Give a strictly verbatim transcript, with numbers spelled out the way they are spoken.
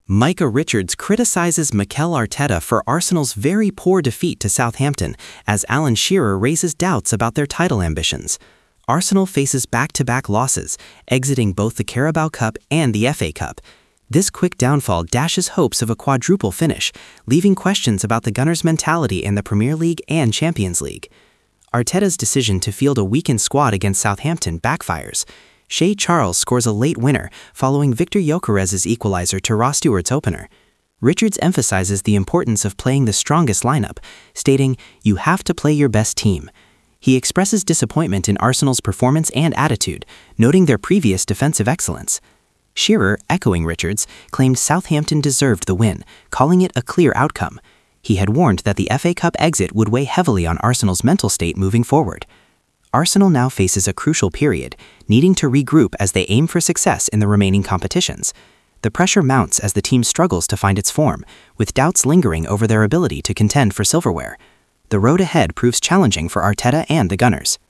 Micah Richards criticizes Mikel Arteta for Arsenal's very poor defeat to Southampton as Alan Shearer raises doubts about their title ambitions. Arsenal faces back-to-back losses, exiting both the Carabao Cup and the F A Cup. This quick downfall dashes hopes of a quadruple finish, leaving questions about the Gunners' mentality in the Premier League and Champions League. Arteta's decision to field a weakened squad against Southampton backfires. Shea Charles scores a late winner following Victor Gyökeres's equalizer to Ross Stewart's opener. Richards emphasizes the importance of playing the strongest lineup, stating, "You have to play your best team." He expresses disappointment in Arsenal's performance and attitude, noting their previous defensive excellence. Shearer, echoing Richards, claimed Southampton deserved the win, calling it a clear outcome. He had warned that the F A Cup exit would weigh heavily on Arsenal's mental state moving forward. Arsenal now faces a crucial period, needing to regroup as they aim for success in the remaining competitions. The pressure mounts as the team struggles to find its form, with doubts lingering over their ability to contend for silverware. The road ahead proves challenging for Arteta and the Gunners.